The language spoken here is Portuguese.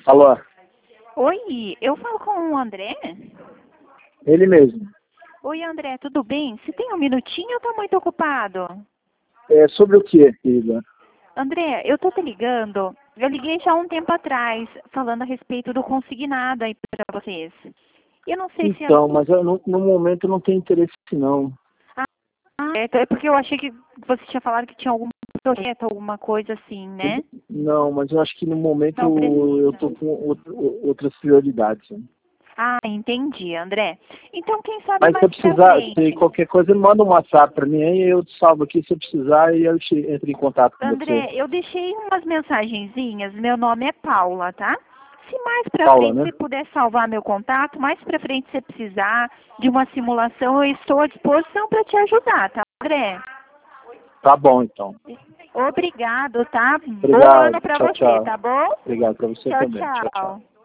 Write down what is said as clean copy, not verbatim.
Alô, Oi, eu falo com o André? ele mesmo. Oi, André, tudo bem? Você tem um minutinho ou tá muito ocupado? É sobre o que, querida? André, eu tô te ligando. Eu liguei já há um tempo atrás, falando a respeito do consignado aí para vocês. Eu não sei se... Então, mas eu no momento eu não tenho interesse não. É porque eu achei que você tinha falado que tinha algum projeto, alguma coisa assim, né? Não, mas eu acho que no momento Não eu precisa. tô com outras prioridades. Ah, entendi, André. Então, quem sabe Mas se eu mais pra precisar, se frente. qualquer coisa, manda um WhatsApp para mim, aí eu te salvo aqui se eu precisar e eu entro em contato com você. André, eu deixei umas mensagenzinhas, meu nome é Paula, tá? Se mais pra Paula, frente né? você puder salvar meu contato, mais pra frente você precisar de uma simulação, eu estou à disposição para te ajudar, tá, André? Tá bom, então. Obrigado, tá? Bom ano Obrigado. pra Tchau, você, tchau. tá bom? Obrigado para você Tchau, também. Tchau, tchau. tchau.